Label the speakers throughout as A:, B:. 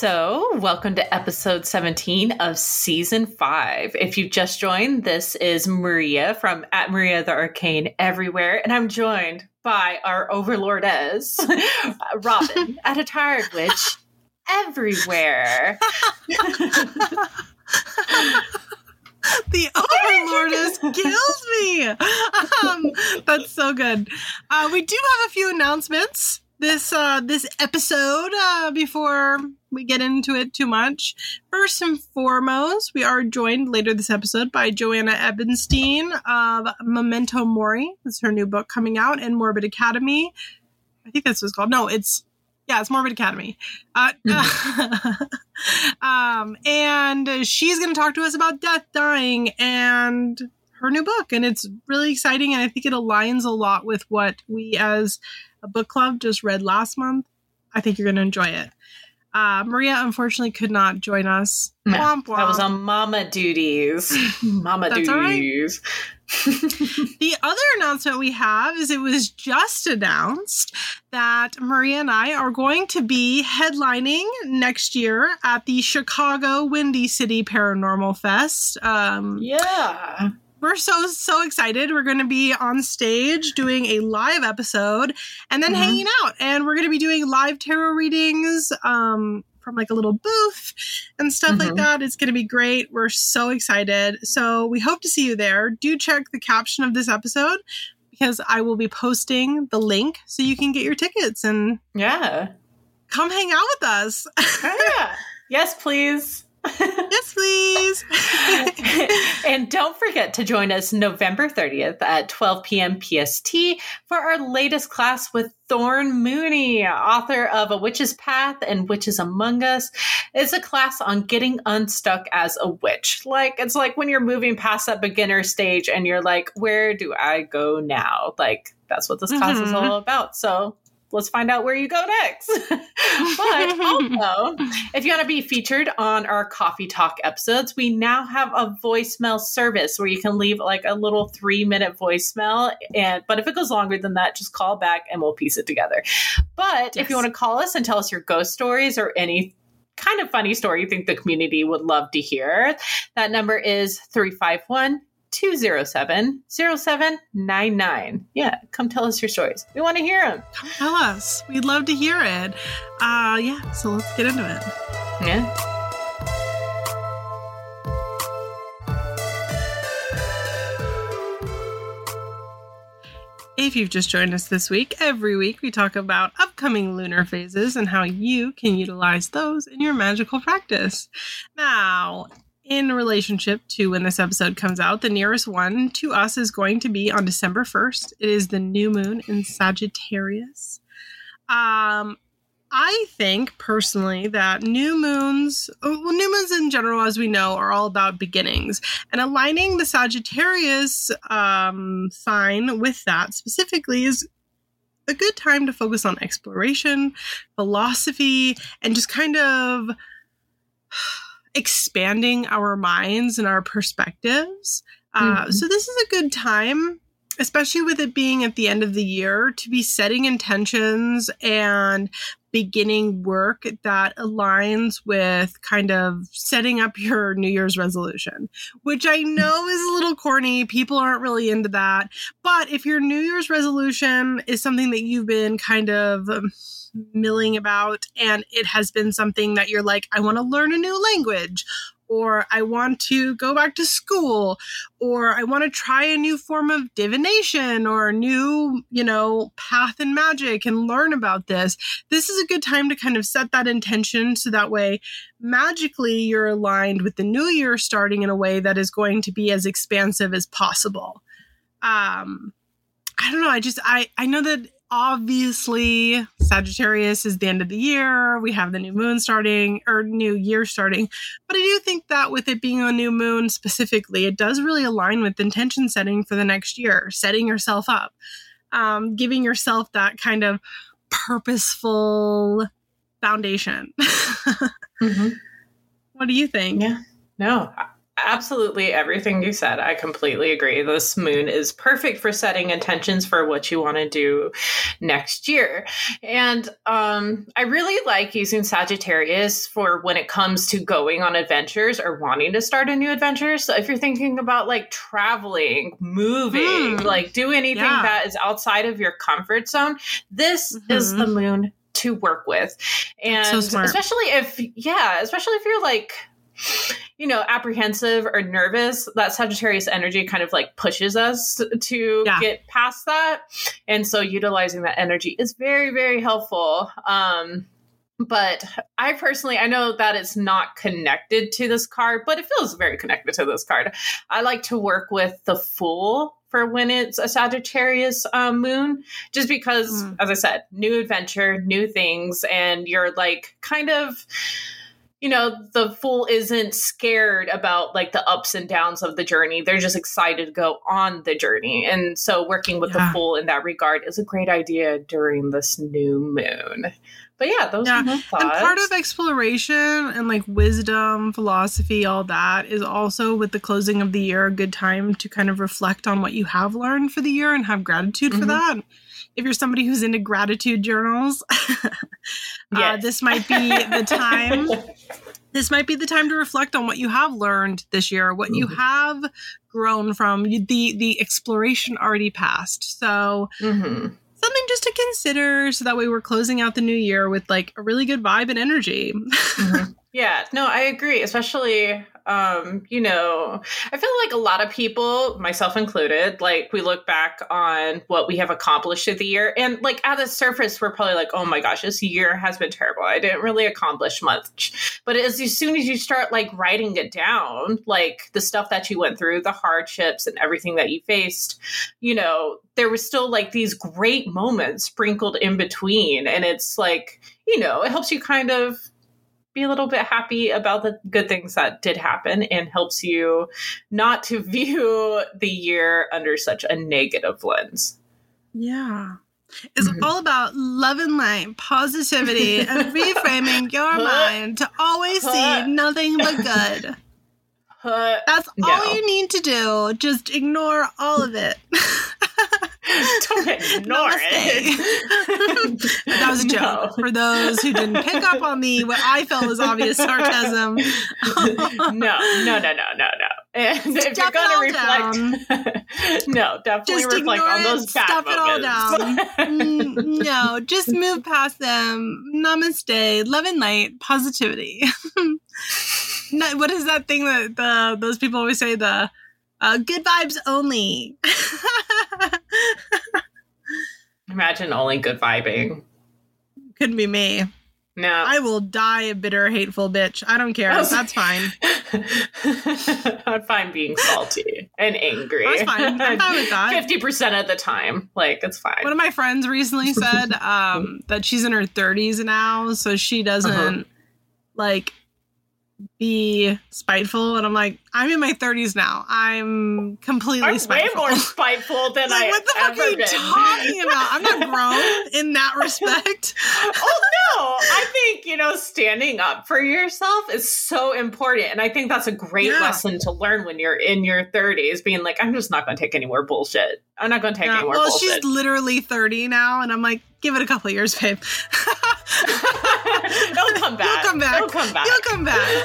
A: So, welcome to episode 17 of season 5. If you've just joined, this is Maria from @Maria the Arcane everywhere, and I'm joined by our overlordess, Robin at A Tired Witch everywhere.
B: The overlordess kills me. That's so good. We do have a few announcements this episode before we get into it too much. First and foremost, we are joined later this episode by Joanna Ebenstein of Memento Mori. It's her new book coming out, and Morbid Academy. I think that's what it's called. No, it's Morbid Academy. And she's going to talk to us about death, dying, and her new book. And it's really exciting, and I think it aligns a lot with what we as a book club just read last month. I think you're going to enjoy it. Maria, unfortunately, could not join us.
A: No,
B: womp, womp.
A: That was on mama duties.
B: That's
A: duties.
B: All right. The other announcement we have is it was just announced that Maria and I are going to be headlining next year at the Chicago Windy City Paranormal Fest.
A: Yeah.
B: We're so excited. We're going to be on stage doing a live episode and then hanging out. And we're going to be doing live tarot readings from like a little booth and stuff like that. It's going to be great. We're so excited. So we hope to see you there. Do check the caption of this episode because I will be posting the link so you can get your tickets and come hang out with us.
A: Yeah. Yes, please.
B: Yes, please.
A: And don't forget to join us November 30th at 12 p.m. PST for our latest class with Thorn Mooney, author of A Witch's Path and Witches Among Us. It's a class on getting unstuck as a witch. It's like when you're moving past that beginner stage and you're like, where do I go now? That's what this class is all about. So let's find out where you go next. But also, if you want to be featured on our Coffee Talk episodes, we now have a voicemail service where you can leave a little 3-minute voicemail. But if it goes longer than that, just call back and we'll piece it together. But if you want to call us and tell us your ghost stories or any kind of funny story you think the community would love to hear, that number is 351-207-0799. Yeah, come tell us your stories. We want to hear them.
B: Come tell us. We'd love to hear it. So let's get into it.
A: Yeah.
B: If you've just joined us this week, every week we talk about upcoming lunar phases and how you can utilize those in your magical practice. Now, in relationship to when this episode comes out, the nearest one to us is going to be on December 1st. It is the new moon in Sagittarius. I think personally that new moons in general, as we know, are all about beginnings, and aligning the Sagittarius sign with that specifically is a good time to focus on exploration, philosophy, and just kind of expanding our minds and our perspectives. So this is a good time, especially with it being at the end of the year, to be setting intentions and beginning work that aligns with kind of setting up your New Year's resolution, which I know is a little corny. People aren't really into that. But if your New Year's resolution is something that you've been kind of milling about, and it has been something that you're like, I want to learn a new language, or I want to go back to school, or I want to try a new form of divination or a new, path in magic and learn about this. This is a good time to kind of set that intention so that way magically you're aligned with the new year starting in a way that is going to be as expansive as possible. I don't know. I know that obviously Sagittarius is the end of the year. We have the new moon starting, or new year starting. But I do think that with it being a new moon specifically, it does really align with intention setting for the next year, setting yourself up, giving yourself that kind of purposeful foundation. What do you think?
A: Yeah. No, absolutely everything you said. I completely agree. This moon is perfect for setting intentions for what you want to do next year. And I really like using Sagittarius for when it comes to going on adventures or wanting to start a new adventure. So if you're thinking about like traveling, moving, like do anything that is outside of your comfort zone, this is the moon to work with. And especially if you're like, you know, apprehensive or nervous, that Sagittarius energy kind of like pushes us to get past that. And so utilizing that energy is very, very helpful. But I know that it's not connected to this card, but it feels very connected to this card. I like to work with the Fool for when it's a Sagittarius moon, just because, as I said, new adventure, new things, and you're like kind of, you know, the Fool isn't scared about like the ups and downs of the journey. They're just excited to go on the journey. And so working with the Fool in that regard is a great idea during this new moon. But yeah, those are my thoughts.
B: And part of exploration and like wisdom, philosophy, all that is also with the closing of the year a good time to kind of reflect on what you have learned for the year and have gratitude for that. If you're somebody who's into gratitude journals, this might be the time. This might be the time to reflect on what you have learned this year, what you have grown from the exploration already passed. So something just to consider, so that way we're closing out the new year with like a really good vibe and energy.
A: Yeah, no, I agree. Especially, you know, I feel like a lot of people, myself included, like we look back on what we have accomplished through the year. And like at the surface, we're probably like, oh my gosh, this year has been terrible. I didn't really accomplish much. But as soon as you start like writing it down, like the stuff that you went through, the hardships and everything that you faced, you know, there was still like these great moments sprinkled in between. And it's like, you know, it helps you kind of be a little bit happy about the good things that did happen and helps you not to view the year under such a negative lens.
B: Yeah. It's all about love and light, positivity, and reframing your mind to always see nothing but good. That's all you need to do. Just ignore all of it.
A: Don't ignore it.
B: That was a joke. For those who didn't pick up on what I felt was obvious sarcasm.
A: No. And if you're going to reflect, no, definitely just reflect on those bad
B: stuff
A: moments.
B: It all down. No, just move past them. Namaste. Love and light. Positivity. What is that thing that those people always say? The good vibes only.
A: Imagine only good vibing.
B: Couldn't be me.
A: No.
B: I will die a bitter, hateful bitch. I don't care. That's fine.
A: I'm fine being salty and angry.
B: That's fine. I'm fine with that.
A: 50% of the time. Like, it's fine.
B: One of my friends recently said that she's in her 30s now, so she doesn't, like, be spiteful. And I'm like, I'm in my 30s now. I'm completely spiteful.
A: Way more spiteful than
B: like, what the fuck are you talking about? I'm not grown in that respect.
A: Oh, no. I think, you know, standing up for yourself is so important. And I think that's a great lesson to learn when you're in your 30s, being like, I'm just not going to take any more bullshit. I'm not going to take any more bullshit.
B: Well, she's literally 30 now. And I'm like, give it a couple of years, babe.
A: It'll come back.
B: You'll come back.
A: It'll come back.
B: You'll come back.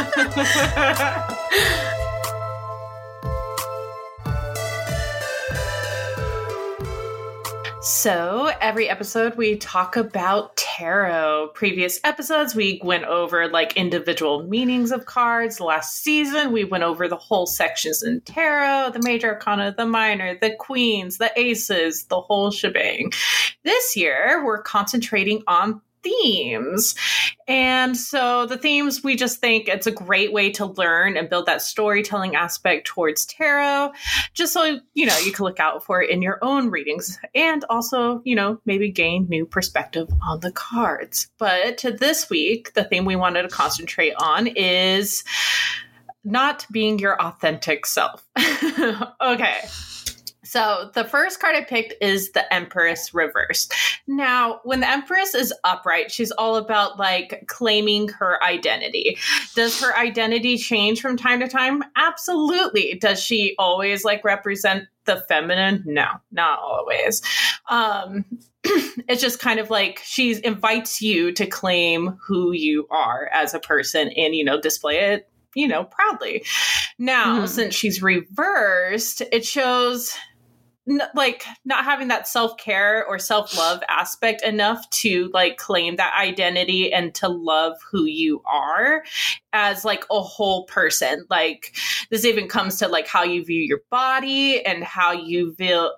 A: So every episode we talk about tarot. Previous episodes we went over like individual meanings of cards. Last season we went over the whole sections in tarot, the major arcana, the minor, the queens, the aces, the whole shebang. This year we're concentrating on themes. And so the themes, we just think it's a great way to learn and build that storytelling aspect towards tarot, just so, you know, you can look out for it in your own readings and also, you know, maybe gain new perspective on the cards. But this week, the theme we wanted to concentrate on is not being your authentic self. Okay. So the first card I picked is the Empress reversed. Now, when the Empress is upright, she's all about like claiming her identity. Does her identity change from time to time? Absolutely. Does she always like represent the feminine? No, not always. It's just kind of like she invites you to claim who you are as a person and, display it, proudly. Now, since she's reversed, it shows like not having that self-care or self-love aspect enough to like claim that identity and to love who you are as like a whole person. Like this even comes to like how you view your body and how you view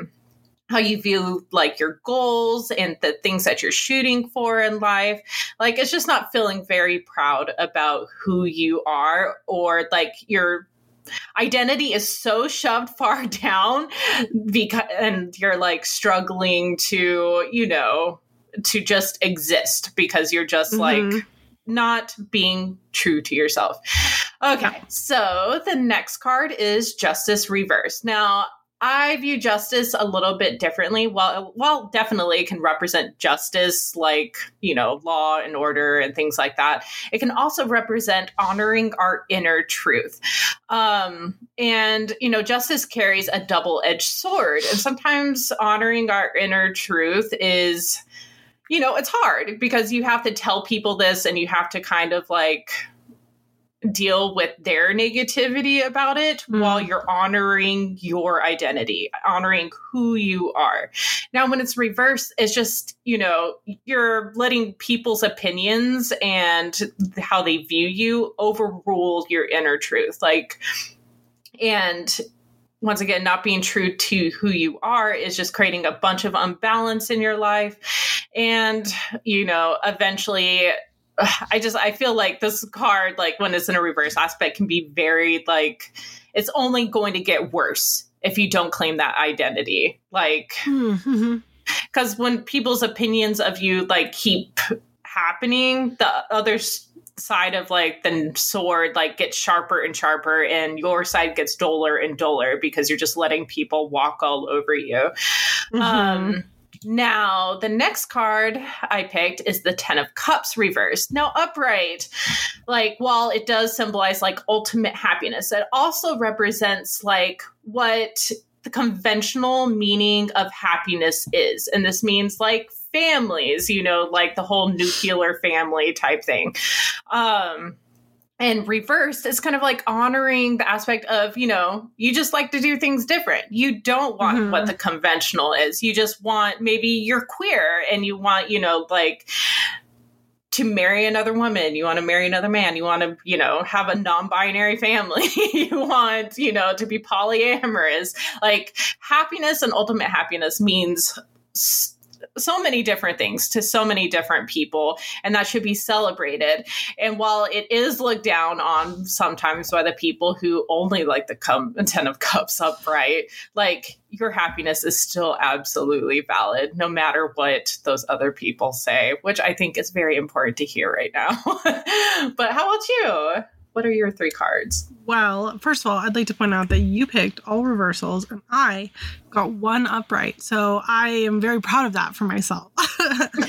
A: like your goals and the things that you're shooting for in life. Like it's just not feeling very proud about who you are, or like your identity is so shoved far down and you're like struggling to, to just exist because you're just like not being true to yourself. Okay. So the next card is Justice reversed. Now, I view justice a little bit differently. Well, definitely it can represent justice, like, law and order and things like that. It can also represent honoring our inner truth. And, justice carries a double-edged sword. And sometimes honoring our inner truth is, it's hard because you have to tell people this and you have to kind of like deal with their negativity about it while you're honoring your identity, honoring who you are. Now, when it's reversed, it's just, you're letting people's opinions and how they view you overrule your inner truth. And once again, not being true to who you are is just creating a bunch of unbalance in your life. And, eventually I feel like this card, like when it's in a reverse aspect, can be very like, it's only going to get worse if you don't claim that identity. Like, because when people's opinions of you like keep happening, the other side of like the sword like gets sharper and sharper, and your side gets duller and duller because you're just letting people walk all over you. Now, the next card I picked is the 10 of Cups reversed. Now, upright, like, while it does symbolize, like, ultimate happiness, it also represents, like, what the conventional meaning of happiness is. And this means, like, families, like the whole nuclear family type thing. And reversed is kind of like honoring the aspect of, you just like to do things different. You don't want what the conventional is. You just want, maybe you're queer and you want, like to marry another woman. You want to marry another man. You want to, have a non-binary family. You want, to be polyamorous. Like happiness and ultimate happiness means so many different things to so many different people, and that should be celebrated. And while it is looked down on sometimes by the people who only like the 10 of Cups upright, like your happiness is still absolutely valid, no matter what those other people say, which I think is very important to hear right now. But how about you? What are your 3 cards?
B: Well, first of all, I'd like to point out that you picked all reversals and I got 1 upright. So I am very proud of that for myself. So the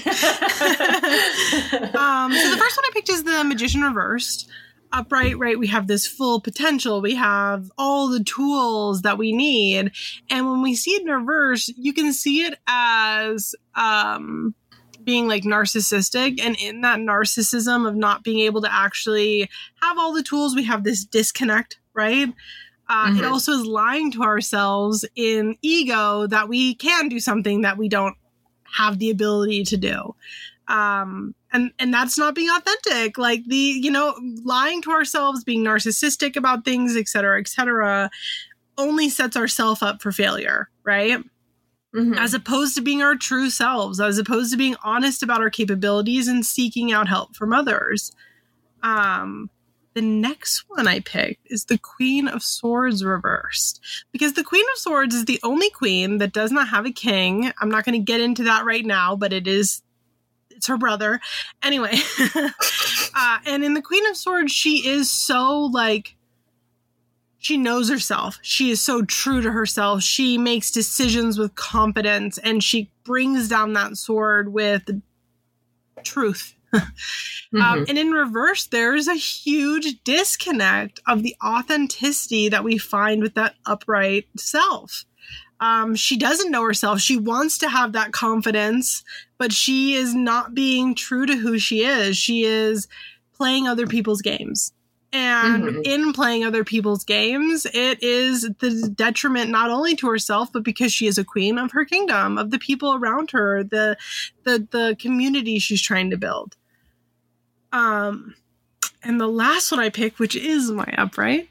B: first one I picked is the Magician reversed. Upright, right? We have this full potential. We have all the tools that we need. And when we see it in reverse, you can see it as being like narcissistic, and in that narcissism of not being able to actually have all the tools, we have this disconnect, right? It also is lying to ourselves in ego that we can do something that we don't have the ability to do. And that's not being authentic. Like lying to ourselves, being narcissistic about things, et cetera, only sets ourselves up for failure, right? As opposed to being our true selves, as opposed to being honest about our capabilities and seeking out help from others. The next one I picked is the Queen of Swords reversed, because the Queen of Swords is the only queen that does not have a king. I'm not going to get into that right now, but it's her brother. Anyway. And in the Queen of Swords, she is so like, she knows herself. She is so true to herself. She makes decisions with confidence, and she brings down that sword with truth. And in reverse, there's a huge disconnect of the authenticity that we find with that upright self. She doesn't know herself. She wants to have that confidence, but she is not being true to who she is. She is playing other people's games. And in playing other people's games, it is the detriment not only to herself, but because she is a queen of her kingdom, of the people around her, the community she's trying to build. And the last one I picked, which is my upright,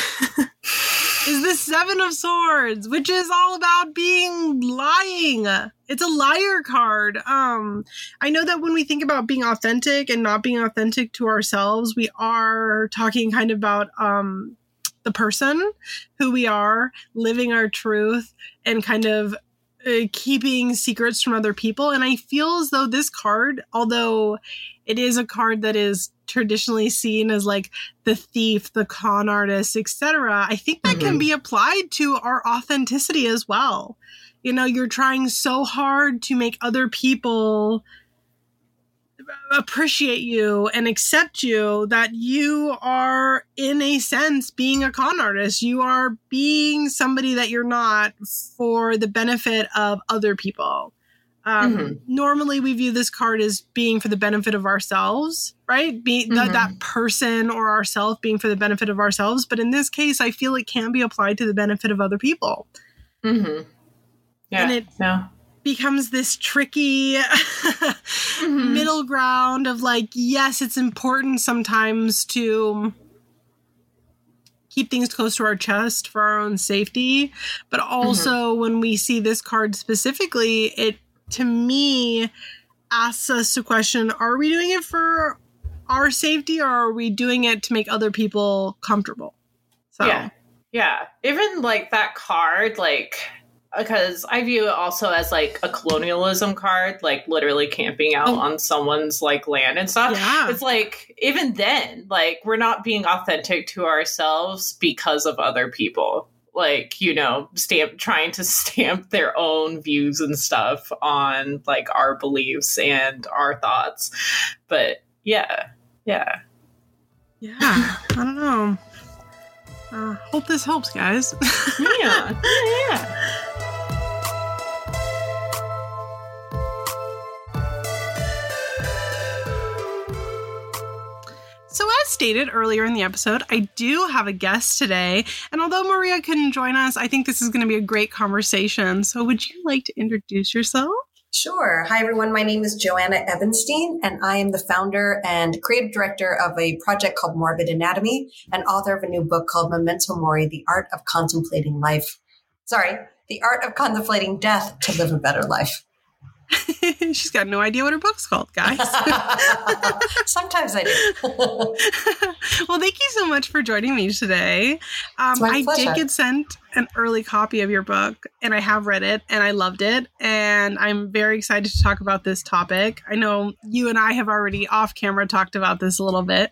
B: is the Seven of Swords, which is all about being lying. It's a liar card. I know that when we think about being authentic and not being authentic to ourselves, we are talking kind of about the person, who we are, living our truth, and kind of keeping secrets from other people. And I feel as though this card, although it is a card that is traditionally seen as like the thief, the con artist, etc., I think that can be applied to our authenticity as well. You know, you're trying so hard to make other people appreciate you and accept you that you are, in a sense, being a con artist. You are being somebody that you're not for the benefit of other people. Normally we view this card as being for the benefit of ourselves, right? That person or ourself being for the benefit of ourselves. But in this case, I feel it can be applied to the benefit of other people. Yeah, and it becomes this tricky middle ground of like, yes, it's important sometimes to keep things close to our chest for our own safety. But also when we see this card specifically, it, to me, asks us to question, are we doing it for our safety, or are we doing it to make other people comfortable? So
A: Yeah. Even like that card, like, because I view it also as like a colonialism card, like literally camping out on someone's like land and stuff. Yeah. It's like, even then, like, we're not being authentic to ourselves because of other people. Like, you know, trying to stamp their own views and stuff on like our beliefs and our thoughts. But yeah.
B: I don't know. Hope this helps, guys.
A: Yeah.
B: So as stated earlier in the episode, I do have a guest today. And although Maria couldn't join us, I think this is going to be a great conversation. So would you like to introduce yourself?
C: Sure. Hi, everyone. My name is Joanna Ebenstein, and I am the founder and creative director of a project called Morbid Anatomy, and author of a new book called Memento Mori, The Art of Contemplating Death to Live a Better Life.
B: She's got no idea what her book's called, guys.
C: Sometimes I do.
B: Well, thank you so much for joining me today.
C: I
B: did get sent an early copy of your book, and I have read it, and I loved it, and I'm very excited to talk about this topic. I know you and I have already off camera talked about this a little bit,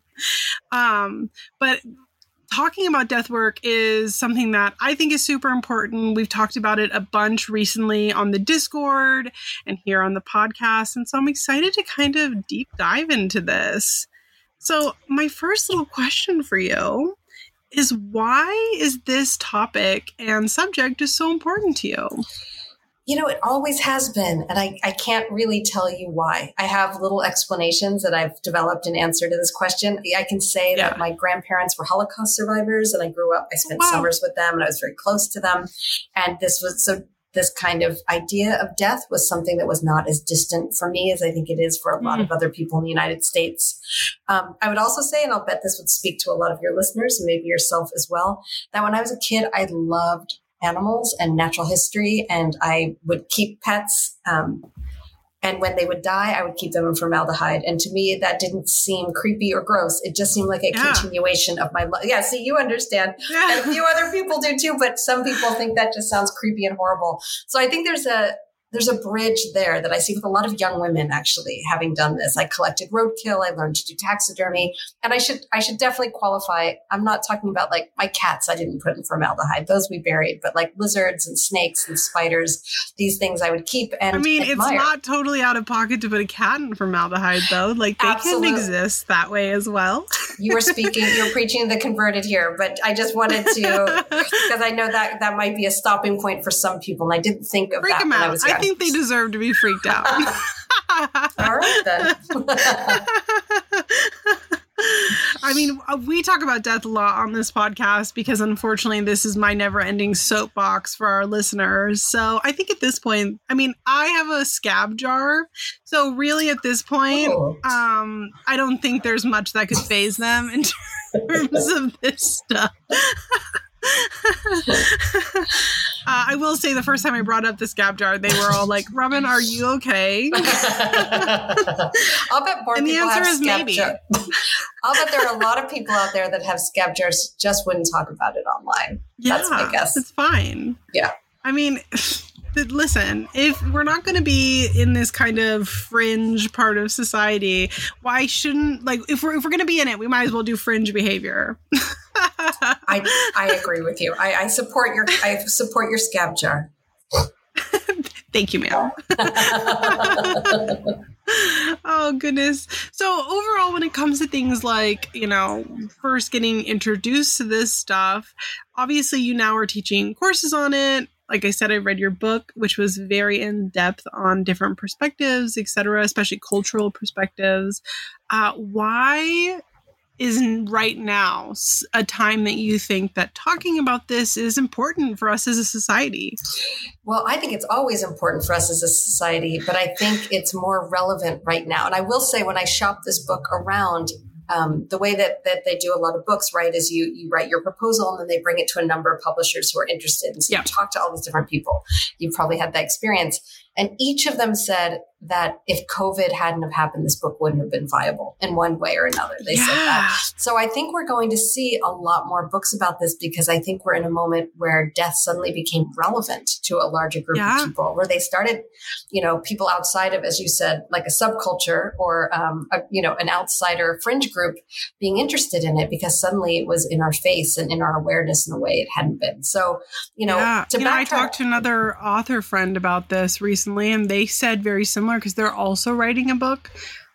B: but talking about death work is something that I think is super important. We've talked about it a bunch recently on the Discord and here on the podcast. And so I'm excited to kind of deep dive into this. So my first little question for you is, why is this topic and subject just so important to you?
C: You know, it always has been, and I can't really tell you why. I have little explanations that I've developed in answer to this question. I can say that my grandparents were Holocaust survivors, and I grew up, I spent summers with them, and I was very close to them. And this kind of idea of death was something that was not as distant for me as I think it is for a lot of other people in the United States. I would also say, and I'll bet this would speak to a lot of your listeners and maybe yourself as well, that when I was a kid, I loved animals and natural history, and I would keep pets. And when they would die, I would keep them in formaldehyde. And to me, that didn't seem creepy or gross. It just seemed like a continuation of my life. Yeah, see, you understand. Yeah. And a few other people do too, but some people think that just sounds creepy and horrible. So I think there's a there's a bridge there that I see with a lot of young women actually having done this. I collected roadkill. I learned to do taxidermy. And I should definitely qualify. I'm not talking about like my cats. I didn't put in formaldehyde. Those we buried, but like lizards and snakes and spiders, these things I would keep and admire.
B: It's not totally out of pocket to put a cat in formaldehyde though. Like they can exist that way as well.
C: You're preaching to the converted here, but I just wanted to, because I know that might be a stopping point for some people. And I didn't think of that when I was young.
B: I think they deserve to be freaked out.
C: All right, then.
B: I mean, we talk about death a lot on this podcast because unfortunately this is my never-ending soapbox for our listeners. So I think at this point, I mean, I have a scab jar. So really at this point, I don't think there's much that could faze them in terms of this stuff. I will say the first time I brought up the scab jar, they were all like, Robin, are you okay?
C: I'll bet more
B: and the
C: people
B: answer
C: have
B: is
C: scab
B: maybe.
C: jar. I'll bet there are a lot of people out there that have scab jars, just wouldn't talk about it online.
B: Yeah,
C: that's my guess.
B: It's fine.
C: Yeah.
B: I mean, listen, if we're not going to be in this kind of fringe part of society, why shouldn't, like, if we're going to be in it, we might as well do fringe behavior.
C: I agree with you. I support your scab jar.
B: Thank you, ma'am. Oh, goodness. So overall, when it comes to things like, first getting introduced to this stuff, obviously you now are teaching courses on it. Like I said, I read your book, which was very in depth on different perspectives, etc., especially cultural perspectives. Why is right now a time that you think that talking about this is important for us as a society?
C: Well, I think it's always important for us as a society, but I think it's more relevant right now. And I will say, when I shop this book around, the way that they do a lot of books, right, is you write your proposal and then they bring it to a number of publishers who are interested. And so you talk to all these different people. You've probably had that experience. And each of them said that if COVID hadn't have happened, this book wouldn't have been viable in one way or another. They said that. So I think we're going to see a lot more books about this, because I think we're in a moment where death suddenly became relevant to a larger group of people, where they started, people outside of, as you said, like a subculture or, an outsider fringe group being interested in it, because suddenly it was in our face and in our awareness in a way it hadn't been. So,
B: I talked to another author friend about this recently, and they said very similar, because they're also writing a book,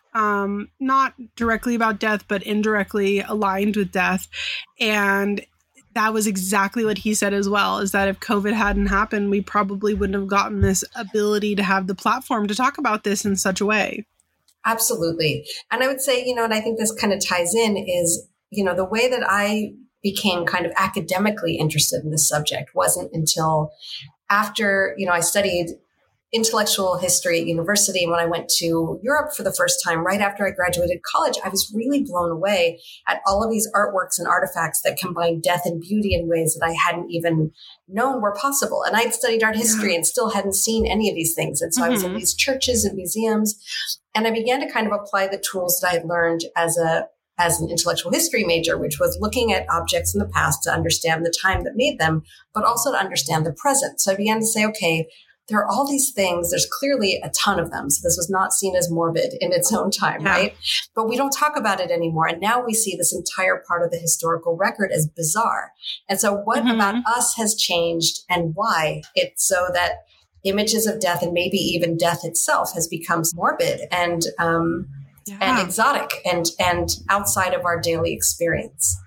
B: not directly about death, but indirectly aligned with death. And that was exactly what he said as well, is that if COVID hadn't happened, we probably wouldn't have gotten this ability to have the platform to talk about this in such a way.
C: Absolutely. And I would say, and I think this kind of ties in is, the way that I became kind of academically interested in this subject wasn't until after, I studied intellectual history at university. And when I went to Europe for the first time, right after I graduated college, I was really blown away at all of these artworks and artifacts that combine death and beauty in ways that I hadn't even known were possible. And I'd studied art history and still hadn't seen any of these things. And so I was in these churches and museums, and I began to kind of apply the tools that I had learned as an intellectual history major, which was looking at objects in the past to understand the time that made them, but also to understand the present. So I began to say, okay, there are all these things. There's clearly a ton of them. So this was not seen as morbid in its own time, right? But we don't talk about it anymore. And now we see this entire part of the historical record as bizarre. And so what about us has changed, and why? It's so that images of death, and maybe even death itself, has become morbid and exotic and outside of our daily experience.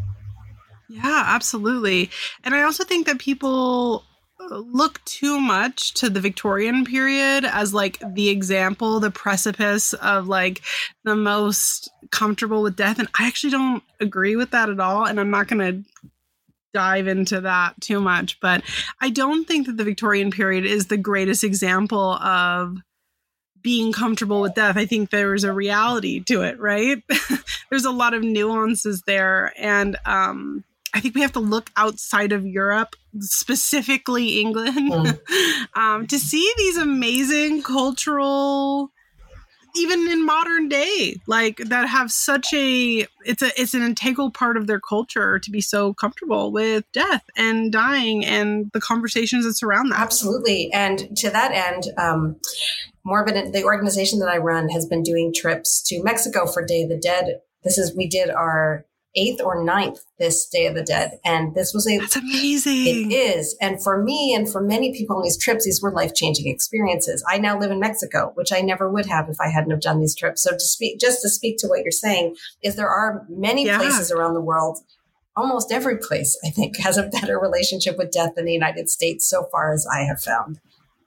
B: Yeah, absolutely. And I also think that people look too much to the Victorian period as like the example, the precipice of like the most comfortable with death. And I actually don't agree with that at all. And I'm not going to dive into that too much, but I don't think that the Victorian period is the greatest example of being comfortable with death. I think there's a reality to it, right? There's a lot of nuances there. And I think we have to look outside of Europe, specifically England, to see these amazing cultural even in modern day, like that have such it's an integral part of their culture to be so comfortable with death and dying and the conversations that surround that.
C: Absolutely. And to that end, Morbid, the organization that I run, has been doing trips to Mexico for Day of the Dead. We did our 8th or 9th this Day of the Dead. And this was
B: That's amazing.
C: It is. And for me and for many people on these trips, these were life-changing experiences. I now live in Mexico, which I never would have if I hadn't have done these trips. So to speak to what you're saying, is there are many places around the world, almost every place, I think, has a better relationship with death than the United States so far as I have found.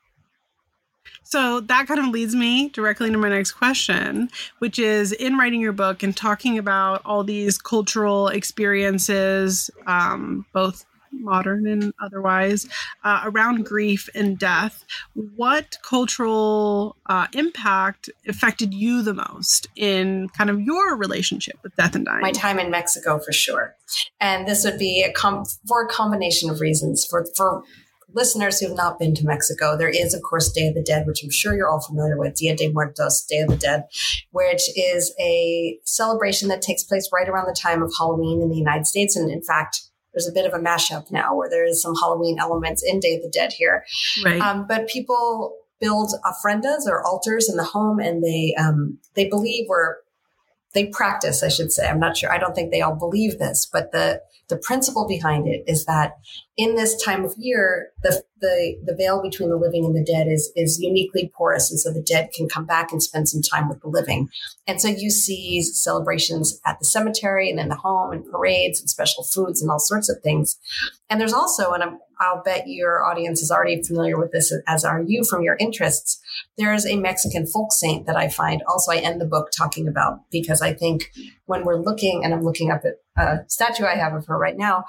B: So that kind of leads me directly into my next question, which is, in writing your book and talking about all these cultural experiences, both modern and otherwise, around grief and death, what cultural impact affected you the most in kind of your relationship with death and dying?
C: My time in Mexico, for sure. And this would be for a combination of reasons. For listeners who have not been to Mexico, there is, of course, Day of the Dead, which I'm sure you're all familiar with, Dia de Muertos, Day of the Dead, which is a celebration that takes place right around the time of Halloween in the United States. And in fact, there's a bit of a mashup now where there is some Halloween elements in Day of the Dead here.
B: Right.
C: But people build ofrendas or altars in the home, and they believe they practice, I should say. I'm not sure. I don't think they all believe this, but the principle behind it is that in this time of year, the veil between the living and the dead is uniquely porous. And so the dead can come back and spend some time with the living. And so you see celebrations at the cemetery and in the home and parades and special foods and all sorts of things. And there's also, and I'll bet your audience is already familiar with this, as are you from your interests, there is a Mexican folk saint that I find also I end the book talking about, because I think when we're looking, and I'm looking up at a statue I have of her right now,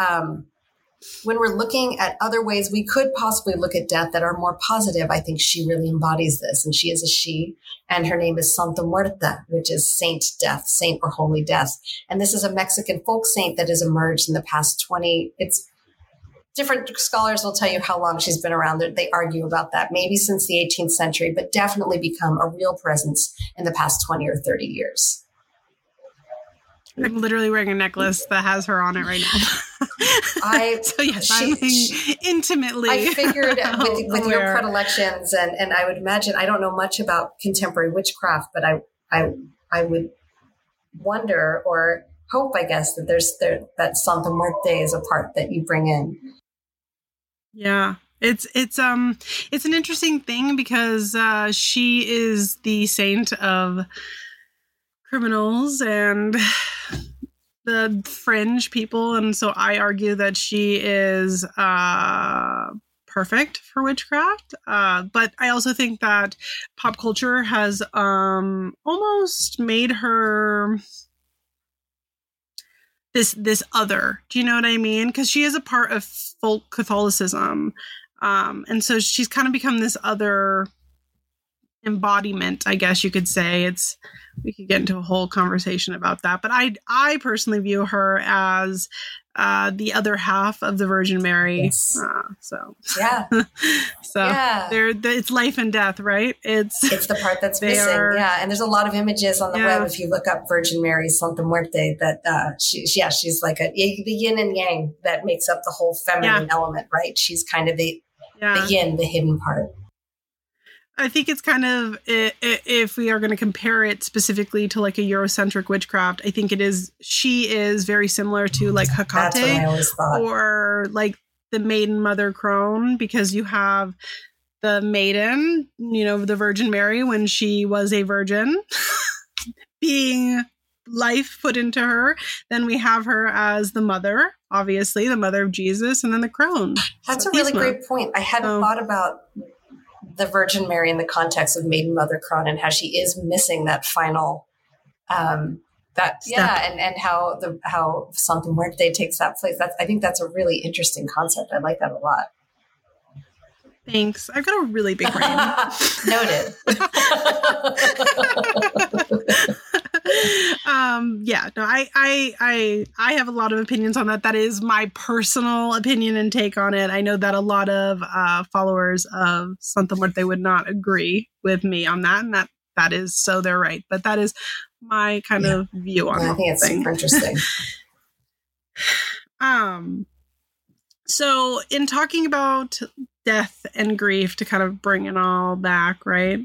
C: when we're looking at other ways we could possibly look at death that are more positive, I think she really embodies this. And she is a she, and her name is Santa Muerta, which is saint death, saint or holy death. And this is a Mexican folk saint that has emerged in the past different scholars will tell you how long she's been around. They argue about that, maybe since the 18th century, but definitely become a real presence in the past 20 or 30 years.
B: I'm literally wearing a necklace that has her on it right now. I'm intimately.
C: I figured with your predilections, and I would imagine, I don't know much about contemporary witchcraft, but I would wonder or hope, I guess, that that Santa Muerte is a part that you bring in.
B: Yeah. It's an interesting thing because she is the saint of criminals and the fringe people, and so I argue that she is perfect for witchcraft. But I also think that pop culture has almost made her this other. Do you know what I mean? Because she is a part of folk Catholicism, and so she's kind of become this other embodiment, I guess you could say. We could get into a whole conversation about that, but I personally view her as the other half of the Virgin Mary.
C: Yes.
B: It's life and death, right? It's
C: the part that's missing. And there's a lot of images on the web if you look up Virgin Mary Santa Muerte that she's like the yin and yang that makes up the whole feminine element, right? She's kind of the yin, the hidden part.
B: I think it's kind of, if we are going to compare it specifically to like a Eurocentric witchcraft, I think she is very similar to like Hecate or like the maiden mother crone, because you have the maiden, the Virgin Mary when she was a virgin being life put into her. Then we have her as the mother, obviously the mother of Jesus, and then the crone.
C: That's a really great point. I hadn't thought about the Virgin Mary in the context of Maiden Mother Crone and how she is missing that final, and how Santa Muerte takes that place. I think that's a really interesting concept. I like that a lot.
B: Thanks. I've got a really big brain.
C: Noted.
B: I have a lot of opinions on that. That is my personal opinion and take on it. I know that a lot of followers of Santa Muerte would not agree with me on that, and that is so they're right. But that is my kind of view on it.
C: I think it's super interesting.
B: So in talking about death and grief, to kind of bring it all back, right?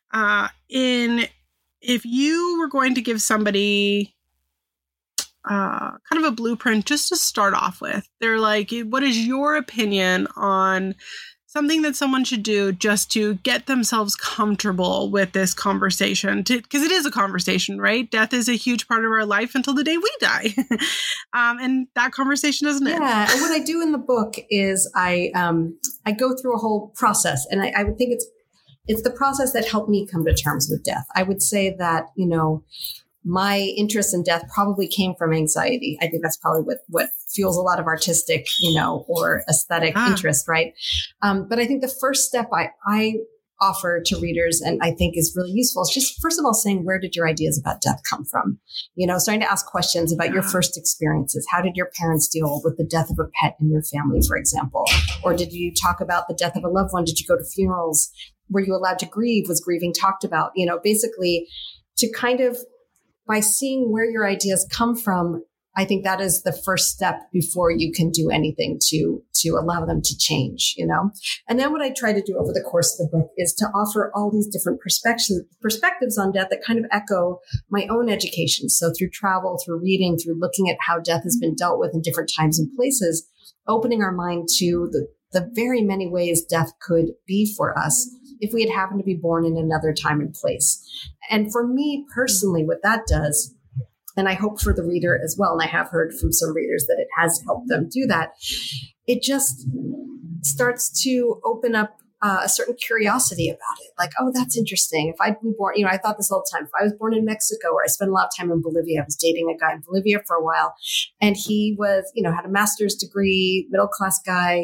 B: If you were going to give somebody kind of a blueprint just to start off with, they're like, what is your opinion on something that someone should do just to get themselves comfortable with this conversation? Because it is a conversation, right? Death is a huge part of our life until the day we die. And that conversation doesn't end.
C: Yeah. And what I do in the book is I go through a whole process, and I would think it's the process that helped me come to terms with death. I would say that, my interest in death probably came from anxiety. I think that's probably what fuels a lot of artistic, or aesthetic interest, right? But I think the first step I offer to readers, and I think is really useful, is just, first of all, saying, where did your ideas about death come from? Starting to ask questions about your first experiences. How did your parents deal with the death of a pet in your family, for example? Or did you talk about the death of a loved one? Did you go to funerals? Were you allowed to grieve? Was grieving talked about? Basically to kind of, by seeing where your ideas come from, I think that is the first step before you can do anything to allow them to change, And then what I try to do over the course of the book is to offer all these different perspectives on death that kind of echo my own education. So through travel, through reading, through looking at how death has been dealt with in different times and places, opening our mind to the very many ways death could be for us if we had happened to be born in another time and place. And for me personally, what that does, and I hope for the reader as well, and I have heard from some readers that it has helped them do that, it just starts to open up a certain curiosity about it. Like, oh, that's interesting. If I'd been born, I thought this all the time, if I was born in Mexico, where I spent a lot of time in Bolivia, I was dating a guy in Bolivia for a while, and he was, had a master's degree, middle-class guy,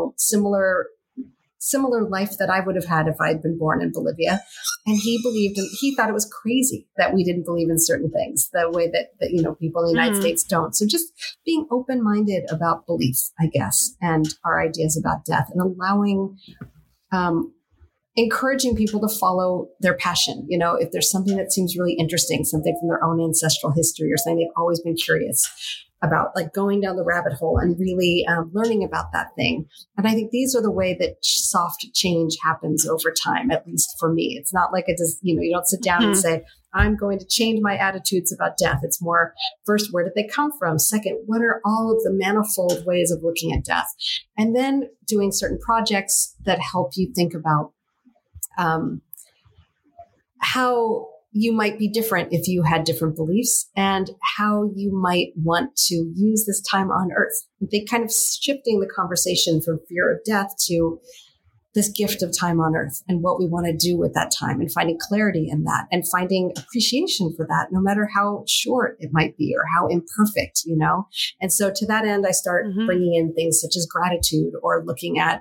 C: similar life that I would have had if I'd been born in Bolivia. And he thought it was crazy that we didn't believe in certain things the way that people in the United States don't. So just being open-minded about belief, I guess, and our ideas about death, and allowing, encouraging people to follow their passion. If there's something that seems really interesting, something from their own ancestral history or something they've always been curious about, like going down the rabbit hole and really learning about that thing. And I think these are the way that soft change happens over time, at least for me. It's not like it does, you don't sit down and say, I'm going to change my attitudes about death. It's more, first, where did they come from? Second, what are all of the manifold ways of looking at death? And then doing certain projects that help you think about how you might be different if you had different beliefs, and how you might want to use this time on Earth. They kind of shifting the conversation from fear of death to this gift of time on Earth and what we want to do with that time, and finding clarity in that, and finding appreciation for that, no matter how short it might be or how imperfect, And so to that end, I start bringing in things such as gratitude, or looking at,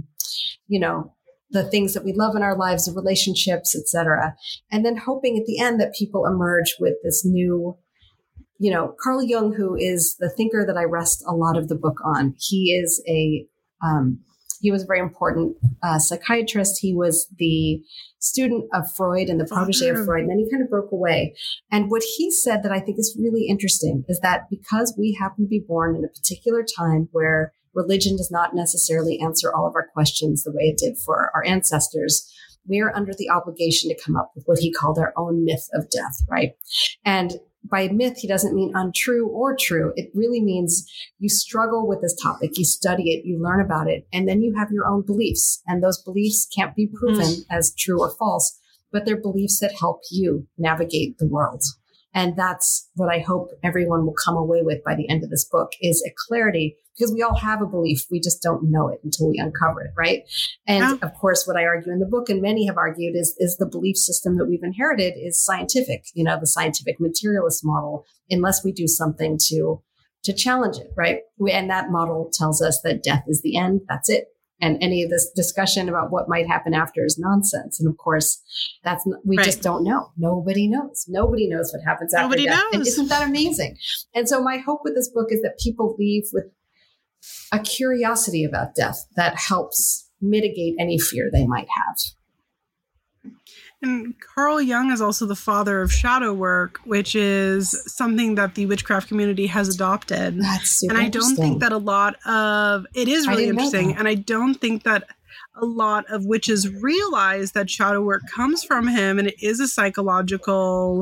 C: the things that we love in our lives, the relationships, et cetera. And then hoping at the end that people emerge with this new, Carl Jung, who is the thinker that I rest a lot of the book on. He is he was a very important psychiatrist. He was the student of Freud and the protege of Freud, and then he kind of broke away. And what he said that I think is really interesting is that because we happen to be born in a particular time where religion does not necessarily answer all of our questions the way it did for our ancestors, we are under the obligation to come up with what he called our own myth of death, right? And by myth, he doesn't mean untrue or true. It really means you struggle with this topic, you study it, you learn about it, and then you have your own beliefs. And those beliefs can't be proven as true or false, but they're beliefs that help you navigate the world. And that's what I hope everyone will come away with by the end of this book, is a clarity, because we all have a belief. We just don't know it until we uncover it, right? And of course, what I argue in the book, and many have argued, is the belief system that we've inherited is scientific, the scientific materialist model, unless we do something to challenge it, right? And that model tells us that death is the end. That's it. And any of this discussion about what might happen after is nonsense. And of course, we just don't know. Nobody knows. Nobody knows what happens after death. And isn't that amazing? And so my hope with this book is that people leave with a curiosity about death that helps mitigate any fear they might have.
B: And Carl Jung is also the father of shadow work, which is something that the witchcraft community has adopted.
C: That's super
B: And I don't think that it is really interesting. And I don't think that a lot of witches realize that shadow work comes from him, and it is a psychological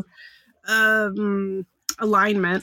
B: alignment.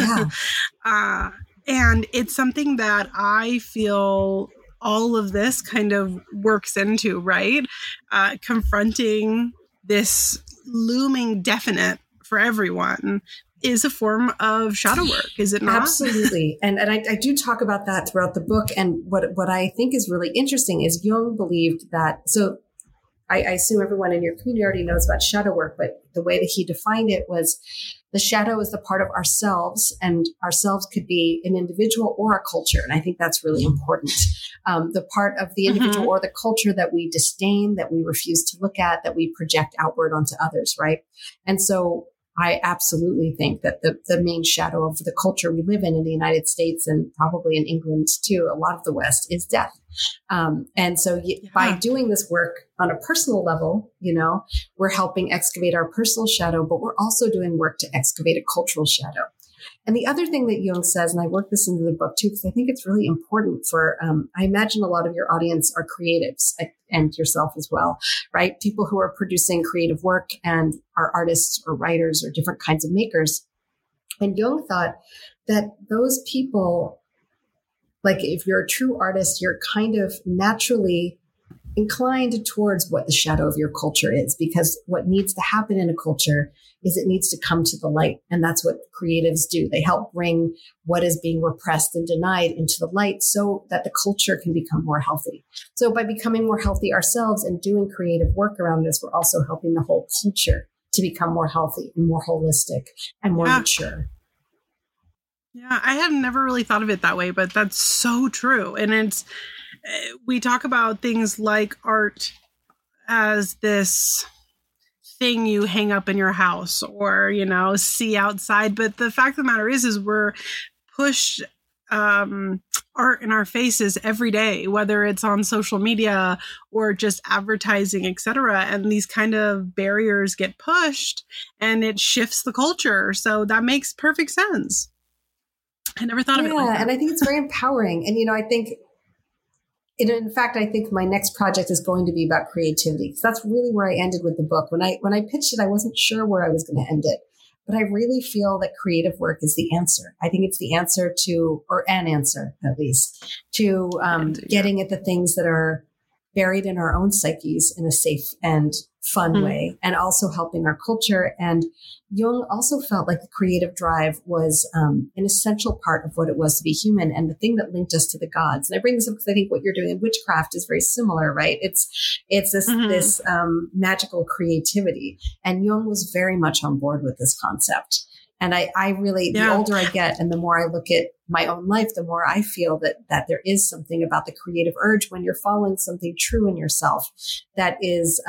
C: Yeah.
B: And it's something that I feel all of this kind of works into, right? Confronting this looming definite for everyone is a form of shadow work, is it not?
C: Absolutely. And I do talk about that throughout the book. And what I think is really interesting is Jung believed that, so I assume everyone in your community already knows about shadow work, but the way that he defined it was the shadow is the part of ourselves, and ourselves could be an individual or a culture. And I think that's really important. The part of the individual or the culture that we disdain, that we refuse to look at, that we project outward onto others, right? And so I absolutely think that the main shadow of the culture we live in the United States, and probably in England too, a lot of the West, is death. And so by doing this work on a personal level, we're helping excavate our personal shadow, but we're also doing work to excavate a cultural shadow. And the other thing that Jung says, and I work this into the book too, because I think it's really important for, I imagine a lot of your audience are creatives, and yourself as well, right? People who are producing creative work and are artists or writers or different kinds of makers. And Jung thought that those people, like if you're a true artist, you're kind of naturally inclined towards what the shadow of your culture is, because what needs to happen in a culture is it needs to come to the light. And that's what creatives do. They help bring what is being repressed and denied into the light so that the culture can become more healthy. So by becoming more healthy ourselves and doing creative work around this, we're also helping the whole culture to become more healthy and more holistic and more mature.
B: Yeah, I had never really thought of it that way, but that's so true. And we talk about things like art as this thing you hang up in your house or, see outside. But the fact of the matter is we're pushed art in our faces every day, whether it's on social media or just advertising, etc. And these kind of barriers get pushed and it shifts the culture. So that makes perfect sense. I never thought of it like that.
C: And I think it's very empowering. And, I think, in fact, I think my next project is going to be about creativity, because that's really where I ended with the book. When I pitched it, I wasn't sure where I was going to end it, but I really feel that creative work is the answer. I think it's the answer to, or an answer at least, to getting at the things that are buried in our own psyches in a safe and fun way, and also helping our culture. And Jung also felt like the creative drive was an essential part of what it was to be human, and the thing that linked us to the gods. And I bring this up because I think what you're doing in witchcraft is very similar, right? It's this magical creativity. And Jung was very much on board with this concept. And I really, the older I get and the more I look at my own life, the more I feel that there is something about the creative urge when you're following something true in yourself that is,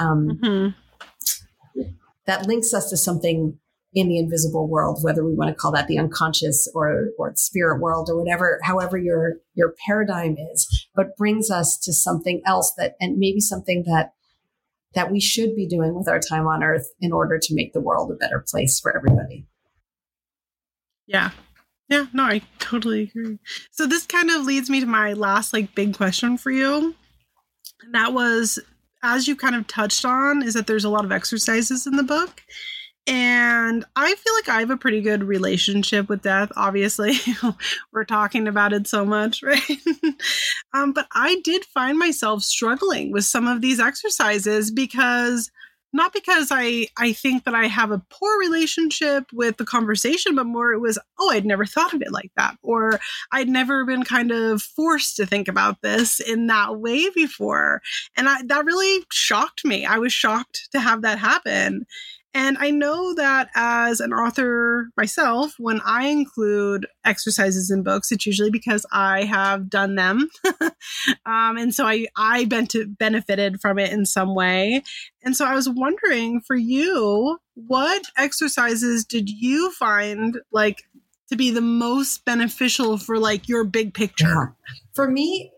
C: that links us to something in the invisible world, whether we want to call that the unconscious or the spirit world or whatever, however your paradigm is, but brings us to something else and maybe something that we should be doing with our time on earth in order to make the world a better place for everybody.
B: Yeah. Yeah, no, I totally agree. So this kind of leads me to my last big question for you. And that was, as you kind of touched on, is that there's a lot of exercises in the book. And I feel like I have a pretty good relationship with death. Obviously, we're talking about it so much, right? But I did find myself struggling with some of these exercises not because I think that I have a poor relationship with the conversation, but more it was, I'd never thought of it like that. Or I'd never been kind of forced to think about this in that way before. And that really shocked me. I was shocked to have that happen. And I know that as an author myself, when I include exercises in books, it's usually because I have done them. And so I benefited from it in some way. And so I was wondering, for you, what exercises did you find to be the most beneficial for your big picture?
C: Yeah. For me,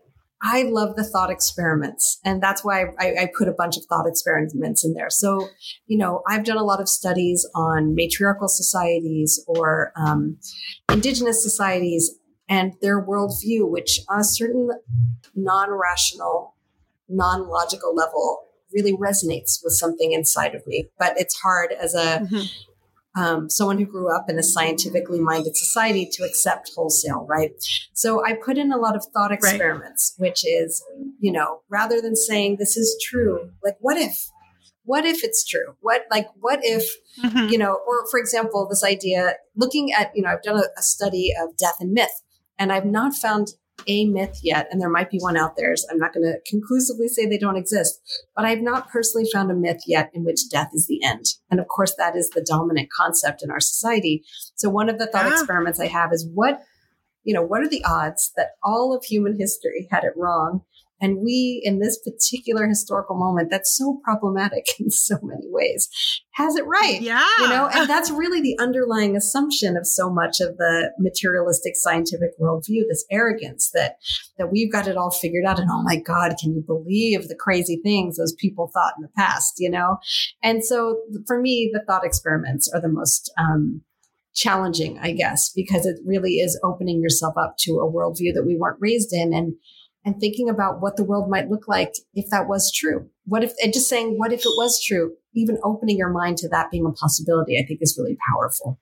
C: I love the thought experiments. And that's why I put a bunch of thought experiments in there. So, I've done a lot of studies on matriarchal societies or indigenous societies and their worldview, which on a certain non-rational, non-logical level really resonates with something inside of me. But it's hard as a someone who grew up in a scientifically minded society to accept wholesale, right? So I put in a lot of thought experiments, which is, rather than saying this is true, like what if it's true? What if, or for example, this idea, looking at, I've done a study of death and myth, and I've not found a myth yet, and there might be one out there. So I'm not going to conclusively say they don't exist, but I've not personally found a myth yet in which death is the end. And of course, that is the dominant concept in our society. So one of the thought experiments I have is what are the odds that all of human history had it wrong? And we, in this particular historical moment, that's so problematic in so many ways, has it right.
B: Yeah.
C: And that's really the underlying assumption of so much of the materialistic scientific worldview, this arrogance that we've got it all figured out. And oh my God, can you believe the crazy things those people thought in the past, And so for me, the thought experiments are the most challenging, I guess, because it really is opening yourself up to a worldview that we weren't raised in and thinking about what the world might look like if that was true. What if it was true? Even opening your mind to that being a possibility, I think is really powerful.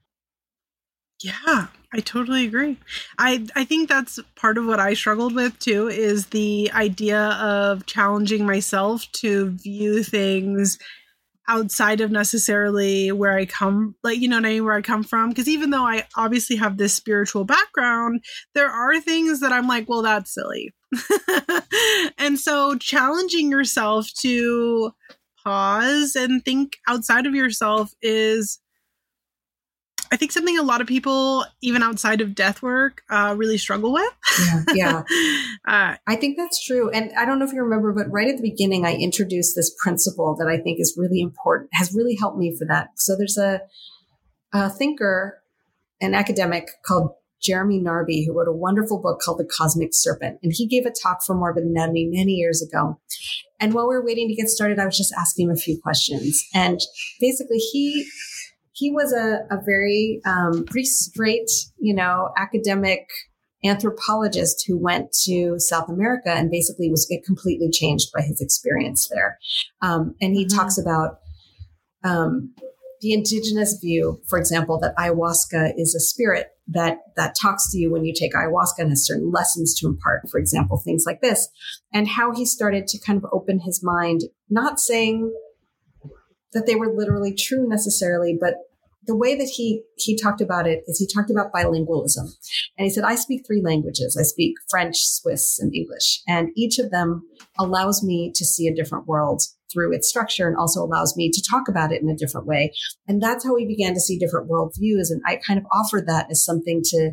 B: Yeah, I totally agree. I think that's part of what I struggled with too, is the idea of challenging myself to view things outside of necessarily where I come, where I come from. Because even though I obviously have this spiritual background, there are things that I'm like, well, that's silly. And so challenging yourself to pause and think outside of yourself is, I think, something a lot of people, even outside of death work, really struggle with.
C: Yeah. I think that's true. And I don't know if you remember, but right at the beginning, I introduced this principle that I think is really important, has really helped me for that. So there's a thinker, an academic called Jeremy Narby, who wrote a wonderful book called The Cosmic Serpent. And he gave a talk for Morbid Anatomy many years ago. And while we were waiting to get started, I was just asking him a few questions. And basically, he was a very pretty straight, academic anthropologist who went to South America and basically was completely changed by his experience there. And he talks about the indigenous view, for example, that ayahuasca is a spirit that talks to you when you take ayahuasca and has certain lessons to impart, for example, things like this, and how he started to kind of open his mind, not saying that they were literally true necessarily, but the way that he talked about it is he talked about bilingualism. And he said, I speak 3 languages. I speak French, Swiss, and English. And each of them allows me to see a different world through its structure and also allows me to talk about it in a different way. And that's how we began to see different worldviews. And I kind of offered that as something to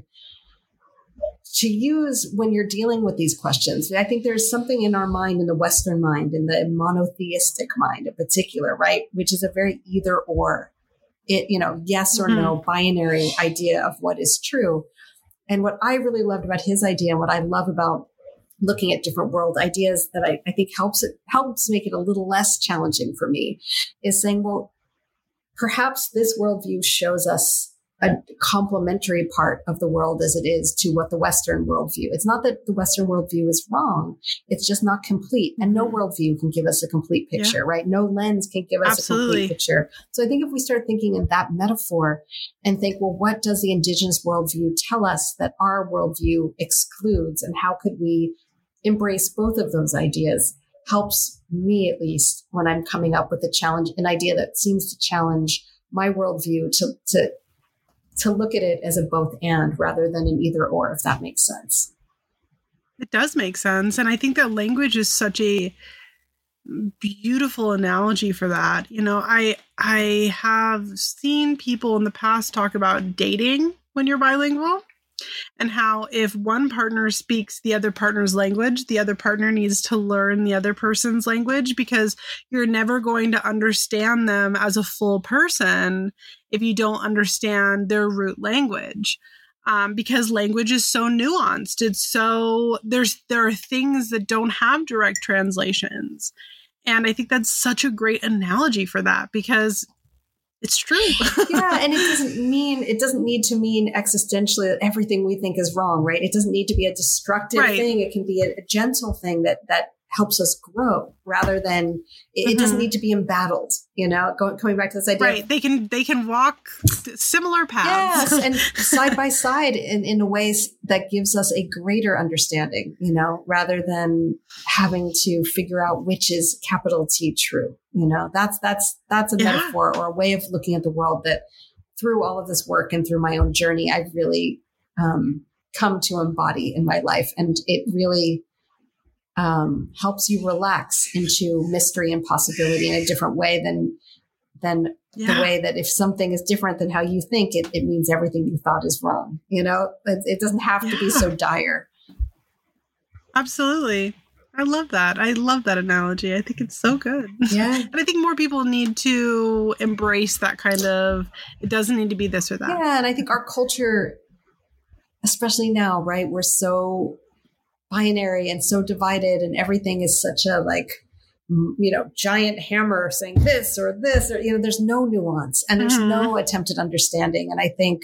C: use when you're dealing with these questions. I think there's something in our mind, in the Western mind, in the monotheistic mind in particular, right? Which is a very either or. Yes or no binary idea of what is true. And what I really loved about his idea, and what I love about looking at different world ideas that I think helps make it a little less challenging for me, is saying, well, perhaps this worldview shows us a complementary part of the world as it is to what the Western worldview. It's not that the Western worldview is wrong. It's just not complete. And no worldview can give us a complete picture, right? No lens can give us a complete picture. So I think if we start thinking in that metaphor and think, well, what does the indigenous worldview tell us that our worldview excludes? And how could we embrace both of those ideas? Helps me, at least, when I'm coming up with an idea that seems to challenge my worldview, to look at it as a both and rather than an either or, if that makes sense.
B: It does make sense. And I think that language is such a beautiful analogy for that. I have seen people in the past talk about dating when you're bilingual, and how if one partner speaks the other partner's language, the other partner needs to learn the other person's language, because you're never going to understand them as a full person if you don't understand their root language. because language is so nuanced. There are things that don't have direct translations. And I think that's such a great analogy for that, because it's true.
C: Yeah, and it doesn't need to mean existentially that everything we think is wrong, right? It doesn't need to be a destructive thing. It can be a gentle thing that helps us grow, rather than it doesn't need to be embattled, coming back to this idea.
B: Right. They can walk similar paths.
C: Yes, and side by side in a ways that gives us a greater understanding, rather than having to figure out which is capital T true. That's a metaphor or a way of looking at the world that through all of this work and through my own journey, I've really come to embody in my life. And it really helps you relax into mystery and possibility in a different way than the way that if something is different than how you think, it means everything you thought is wrong. It doesn't have to be so dire.
B: Absolutely. I love that. I love that analogy. I think it's so good.
C: Yeah.
B: And I think more people need to embrace that kind of, it doesn't need to be this or that.
C: Yeah. And I think our culture, especially now, right, we're so binary and so divided, and everything is such a giant hammer saying this or there's no nuance and there's no attempt at understanding. And I think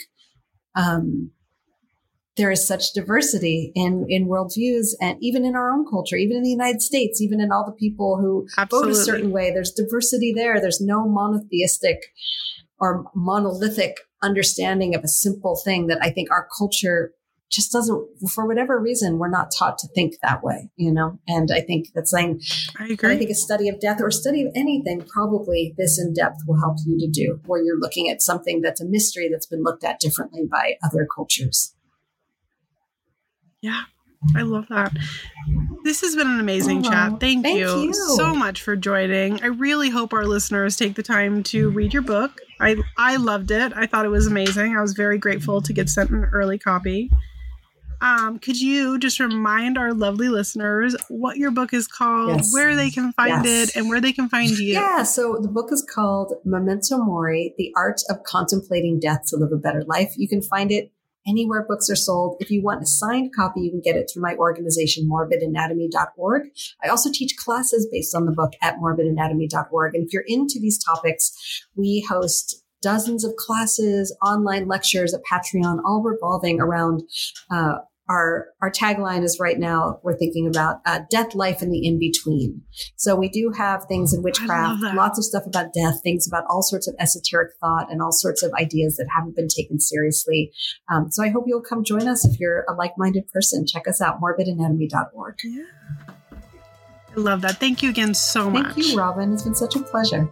C: there is such diversity in worldviews, and even in our own culture, even in the United States, even in all the people who vote a certain way, there's diversity there. There's no monotheistic or monolithic understanding of a simple thing that I think our culture just doesn't, for whatever reason, we're not taught to think that way, And I think that's saying,
B: I agree.
C: I think a study of death or a study of anything, probably this in depth will help you to do, where you're looking at something that's a mystery that's been looked at differently by other cultures.
B: Yeah, I love that. This has been an amazing chat. Thank you so much for joining. I really hope our listeners take the time to read your book. I loved it. I thought it was amazing. I was very grateful to get sent an early copy. Could you just remind our lovely listeners what your book is called, where they can find it, and where they can find you?
C: Yeah, so the book is called Memento Mori, The Art of Contemplating Death to Live a Better Life. You can find it anywhere books are sold. If you want a signed copy, you can get it through my organization, morbidanatomy.org. I also teach classes based on the book at morbidanatomy.org. And if you're into these topics, we host dozens of classes, online lectures at Patreon, all revolving around our tagline is right now, we're thinking about death, life, and the in-between. So we do have things in witchcraft, lots of stuff about death, things about all sorts of esoteric thought and all sorts of ideas that haven't been taken seriously. So I hope you'll come join us if you're a like-minded person. Check us out, morbidanatomy.org.
B: Yeah. I love that. Thank you again so much.
C: Thank you, Robin. It's been such a pleasure.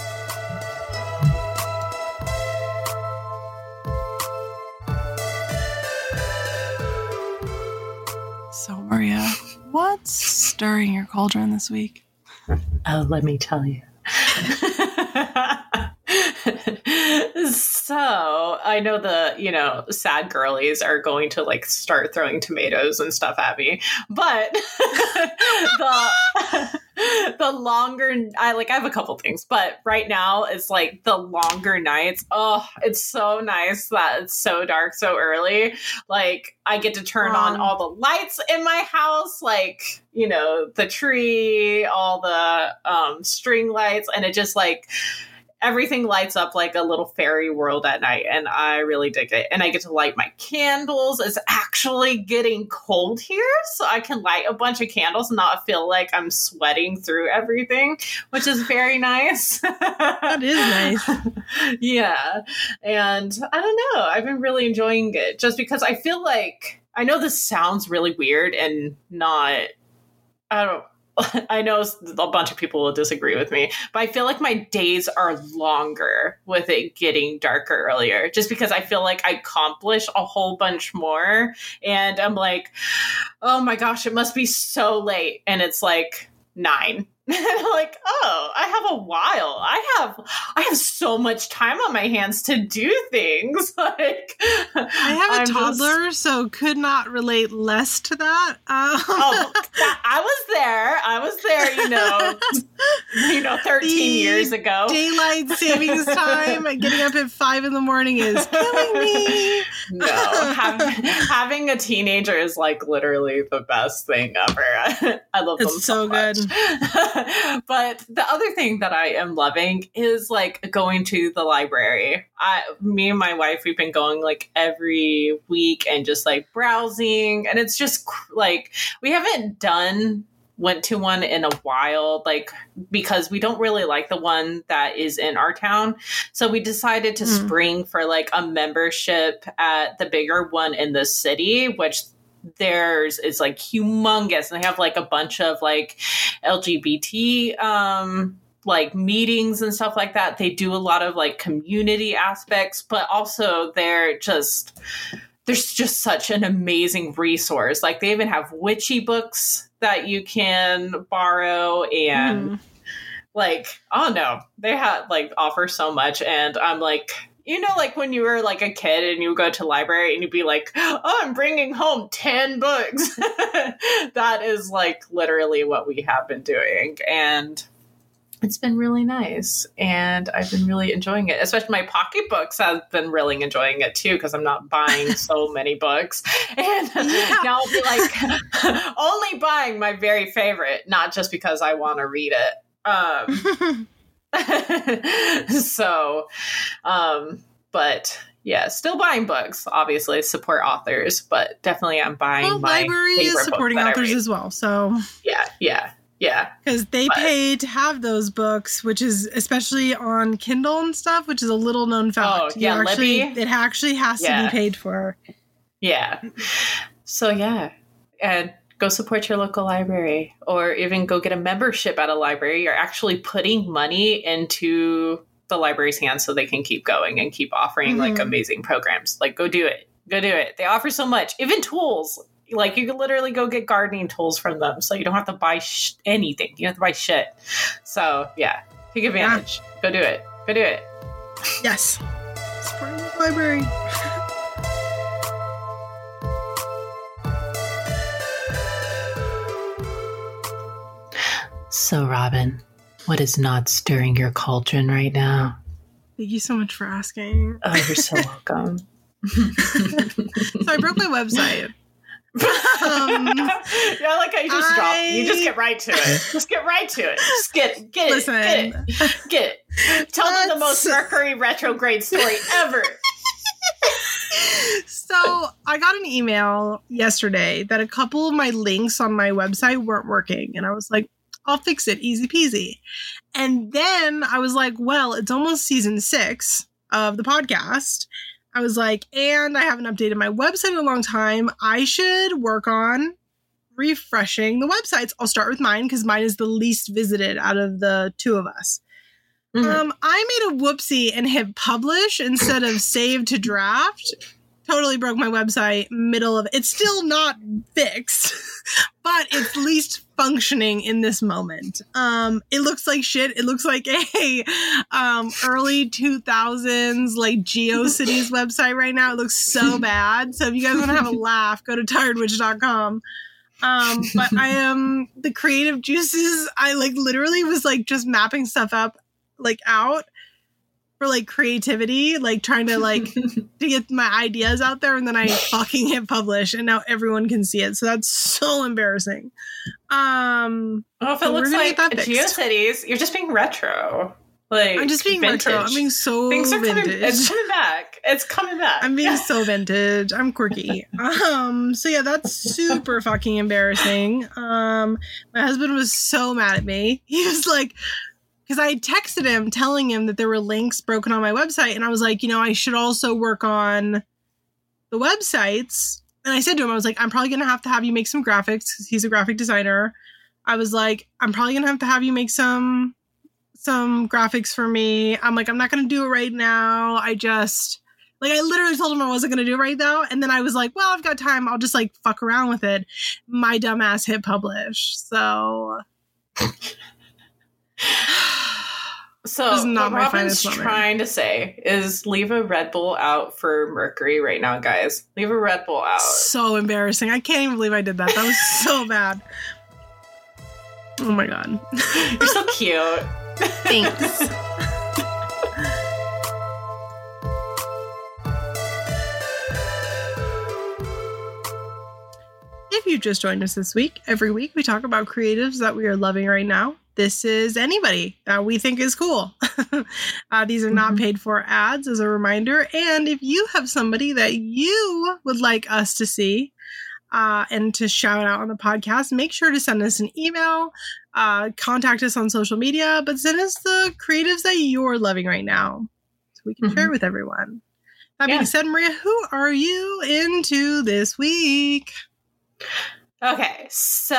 B: So, Maria, what's stirring your cauldron this week?
A: Oh, let me tell you. So I know the, sad girlies are going to start throwing tomatoes and stuff at me, but the longer I have a couple things, but right now it's the longer nights. Oh, it's so nice that it's so dark so early. I get to turn on all the lights in my house, the tree, all the string lights, and it just everything lights up like a little fairy world at night, and I really dig it. And I get to light my candles. It's actually getting cold here, so I can light a bunch of candles and not feel like I'm sweating through everything, which is very nice.
B: That is nice.
A: Yeah. And I don't know. I've been really enjoying it just because I feel like, I know this sounds really weird and not, I know a bunch of people will disagree with me, but I feel like my days are longer with it getting darker earlier, just because I feel like I accomplish a whole bunch more. And I'm like, oh my gosh, it must be so late. And it's 9. And I'm like, oh, I have a while. I have so much time on my hands to do things.
B: I have a toddler, so could not relate less to that.
A: I was there, 13 years ago.
B: Daylight savings time and getting up at 5 a.m. is killing me.
A: No, having a teenager is like literally the best thing ever. I love them so much. Good. But the other thing that I am loving is like going to the library. Me and my wife, we've been going like every week and just like browsing, and it's just like we haven't went to one in a while, like because we don't really like the one that is in our town. So we decided to spring for like a membership at the bigger one in the city, which theirs is like humongous, and they have like a bunch of like LGBT like meetings and stuff like that. They do a lot of like community aspects, but also there's just such an amazing resource. Like they even have witchy books that you can borrow, and like, oh no, they offer so much. And I'm like, like when you were like a kid and you would go to the library and you'd be like, oh, I'm bringing home 10 books. That is like literally what we have been doing. And it's been really nice, and I've been really enjoying it. Especially my pocketbooks have been really enjoying it too, because I'm not buying so many books. And now I'll be like only buying my very favorite, not just because I want to read it. But yeah, still buying books, obviously, support authors, but definitely I'm buying my
B: library is supporting authors as well. So
A: yeah.
B: Because they pay to have those books, which is especially on Kindle and stuff, which is a little known fact.
A: Oh, yeah, Libby.
B: It actually has to be paid for.
A: Yeah. So, yeah. And go support your local library, or even go get a membership at a library. You're actually putting money into the library's hands so they can keep going and keep offering like amazing programs. Like, go do it. They offer so much, even tools. Like, you can literally go get gardening tools from them, so you don't have to buy anything. You don't have to buy shit. So, yeah. Take advantage. Yeah. Go do it.
B: Yes. Support the library.
A: So, Robin, what is not stirring your cauldron right now?
B: Thank you so much for asking.
A: Oh, you're so welcome.
B: So, I broke my website.
A: Yeah, like I just dropped. You just get right to it. Just get it. Tell them the most Mercury retrograde story ever.
B: So I got an email yesterday that a couple of my links on my website weren't working, and I was like, I'll fix it, easy peasy. And then I was like, well, it's almost season 6 of the podcast. I was like, and I haven't updated my website in a long time. I should work on refreshing the websites. I'll start with mine because mine is the least visited out of the two of us. I made a whoopsie and hit publish instead of save to draft. Totally broke my website it's still not fixed, but it's least functioning in this moment. It looks like shit. It looks like a early 2000s like GeoCities website right now. It looks so bad. So if you guys want to have a laugh, go to tiredwitch.com. But I am the creative juices. I like literally was like just mapping stuff up like out for like creativity, like trying to like to get my ideas out there, and then I fucking hit publish, and now everyone can see it. So that's so embarrassing.
A: Well, if it looks like GeoCities, you're just being retro. Like,
B: I'm just being
A: vintage.
B: retro. I'm being so
A: Things are
B: vintage.
A: It's coming back.
B: I'm being so vintage. I'm quirky. So yeah, that's super fucking embarrassing. My husband was so mad at me. He was like, because I texted him telling him that there were links broken on my website. And I was like, I should also work on the websites. And I said to him, I was like, I'm probably going to have you make some graphics because he's a graphic designer. I was like, I'm probably going to have you make some graphics for me. I'm like, I'm not going to do it right now. I literally told him I wasn't going to do it right now. And then I was like, well, I've got time. I'll just like fuck around with it. My dumb ass hit publish. So...
A: So what Robin's trying to say is leave a Red Bull out for Mercury right now, guys. Leave a Red Bull out.
B: So embarrassing. I can't even believe I did that. That was so bad. Oh my God.
A: You're so cute.
B: Thanks. If you just joined us this week, every week we talk about creatives that we are loving right now. This is anybody that we think is cool. These are not paid for ads, as a reminder. And if you have somebody that you would like us to see and to shout out on the podcast, make sure to send us an email, contact us on social media, but send us the creatives that you're loving right now so we can share it with everyone. That being said, Maria, who are you into this week?
A: Okay, so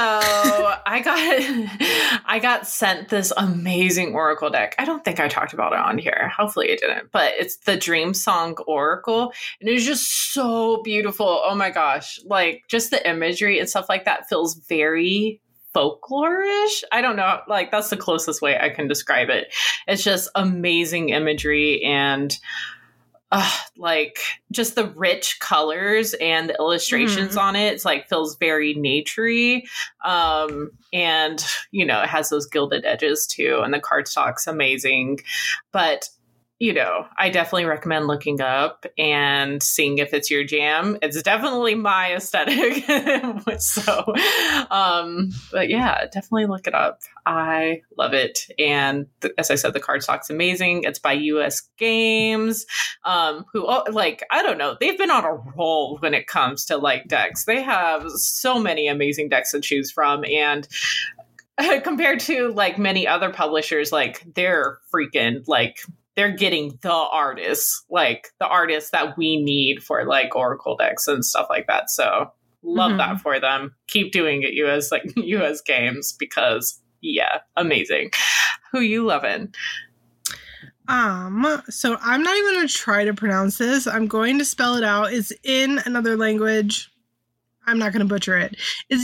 A: I got sent this amazing Oracle deck. I don't think I talked about it on here. Hopefully I didn't. But it's the Dream Song Oracle. And it's just so beautiful. Oh my gosh. Like, just the imagery and stuff like that feels very folklore-ish. I don't know. Like, that's the closest way I can describe it. It's just amazing imagery and like just the rich colors and the illustrations on it. It's like feels very naturey. And you know, it has those gilded edges too. And the cardstock's amazing. But you know, I definitely recommend looking up and seeing if it's your jam. It's definitely my aesthetic. So, but yeah, definitely look it up. I love it. And as I said, the cardstock's amazing. It's by US Games, who, like, I don't know, they've been on a roll when it comes to like decks. They have so many amazing decks to choose from. And compared to like many other publishers, like they're freaking like, they're getting the artists that we need for like Oracle decks and stuff like that. So love that for them. Keep doing it, US Games, because yeah, amazing. Who you loving?
B: So I'm not even going to try to pronounce this. I'm going to spell it out. It's in another language. I'm not going to butcher it. It's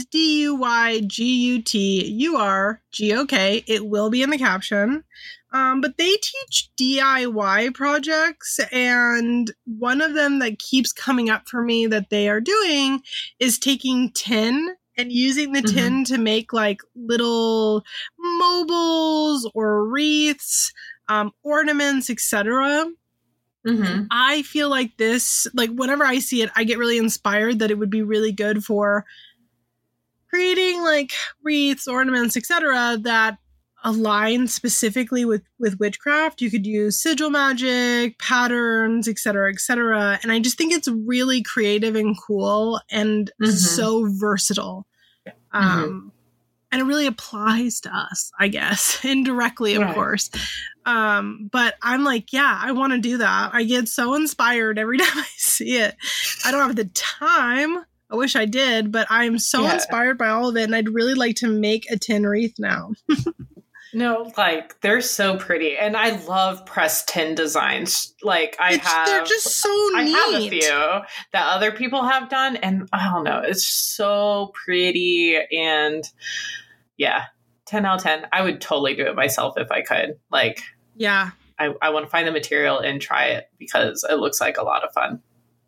B: DUYGUTURGOK. It will be in the caption. But they teach DIY projects, and one of them that keeps coming up for me that they are doing is taking tin and using the tin to make like little mobiles or wreaths, ornaments, etc. I feel like this, like whenever I see it, I get really inspired that it would be really good for creating like wreaths, ornaments, etc. that align specifically with witchcraft. You could use sigil magic, patterns, etc., etc. And I just think it's really creative and cool and so versatile. And it really applies to us, I guess, indirectly, of course. But I'm like, yeah, I want to do that. I get so inspired every time I see it. I don't have the time. I wish I did, but I'm so inspired by all of it. And I'd really like to make a tin wreath now.
A: No, like they're so pretty, and I love pressed tin designs. Like
B: they're just so neat.
A: I have a few that other people have done, and I don't know, it's so pretty. And yeah, 10 out of 10. I would totally do it myself if I could. Like,
B: yeah,
A: I want to find the material and try it because it looks like a lot of fun.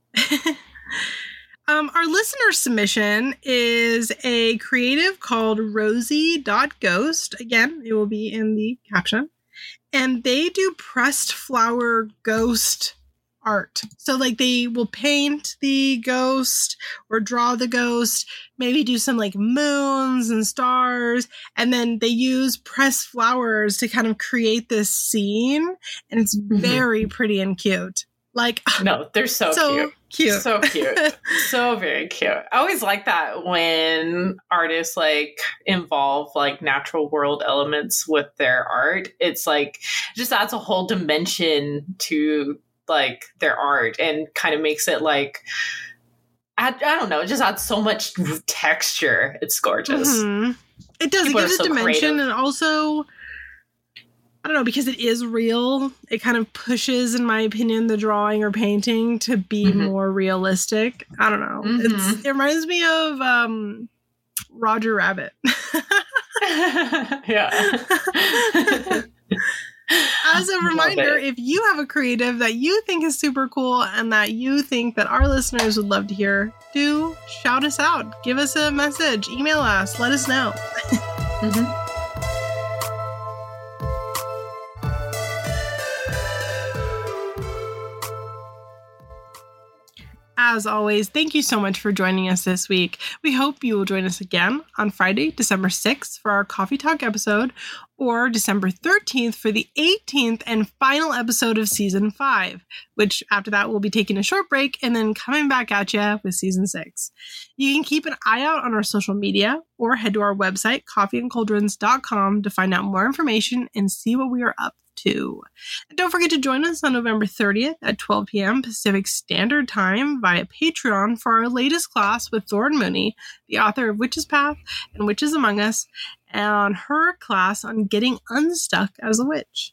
B: Our listener submission is a creative called Rosie.Ghost. Again, it will be in the caption. And they do pressed flower ghost art. So like they will paint the ghost or draw the ghost, maybe do some like moons and stars. And then they use pressed flowers to kind of create this scene. And it's very pretty and cute. Like,
A: no, they're so cute. So cute. So very cute. I always like that when artists like involve like natural world elements with their art. It's like, it just adds a whole dimension to like their art and kind of makes it like, I don't know, it just adds so much texture. It's gorgeous.
B: It does. People, it gives a dimension creative. And also, I don't know, because it is real, it kind of pushes, in my opinion, the drawing or painting to be more realistic. I don't know. It reminds me of Roger Rabbit.
A: Yeah.
B: As a reminder, if you have a creative that you think is super cool and that you think that our listeners would love to hear, do shout us out. Give us a message. Email us. Let us know. as always, thank you so much for joining us this week. We hope you will join us again on Friday, December 6th for our Coffee Talk episode, or December 13th for the 18th and final episode of Season 5, which after that we'll be taking a short break and then coming back at you with Season 6. You can keep an eye out on our social media or head to our website, coffeeandcauldrons.com, to find out more information and see what we are up to. And don't forget to join us on November 30th at 12 p.m. Pacific Standard Time via Patreon for our latest class with Thorn Mooney, the author of Witch's Path and Witches Among Us, and her class on getting unstuck as a witch.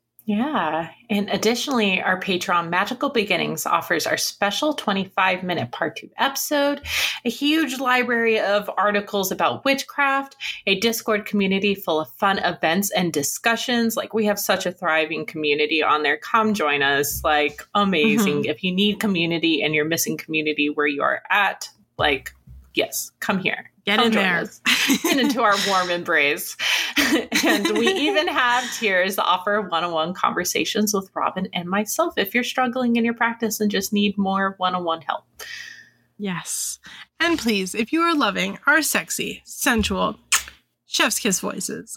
A: Yeah. And additionally, our Patreon Magical Beginnings offers our special 25-minute part 2 episode, a huge library of articles about witchcraft, a Discord community full of fun events and discussions. Like, we have such a thriving community on there. Come join us. Like, amazing. If you need community and you're missing community where you are at, like, yes, come here.
B: Get in there.
A: Get into our warm embrace. And we even have tiers that offer one-on-one conversations with Robin and myself if you're struggling in your practice and just need more one-on-one help.
B: Yes. And please, if you are loving our sexy, sensual, chef's kiss voices,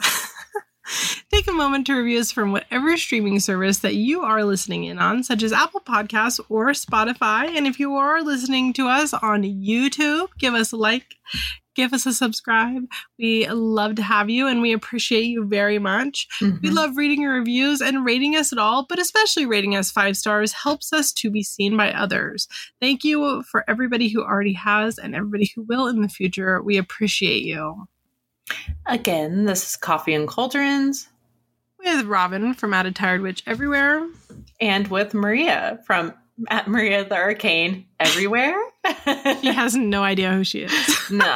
B: take a moment to review us from whatever streaming service that you are listening in on, such as Apple Podcasts or Spotify. And if you are listening to us on YouTube, give us a like, give us a subscribe. We love to have you, and we appreciate you very much. We love reading your reviews and rating us at all, but especially rating us 5 stars helps us to be seen by others. Thank you for everybody who already has and everybody who will in the future. We appreciate you.
A: Again, this is Coffee and Cauldrons
B: with Robin from At a Tired Witch Everywhere,
A: and with Maria from At Maria the Arcane Everywhere.
B: She has no idea who she is.
A: No,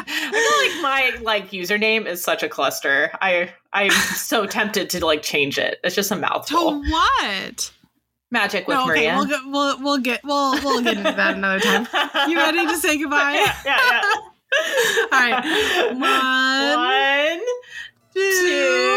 A: I feel like my username is such a cluster. I'm so tempted to change it. It's just a mouthful.
B: To what?
A: Magic with Maria.
B: Okay, we'll get into that another time. You ready to say goodbye?
A: Yeah.
B: All right. 1, 2.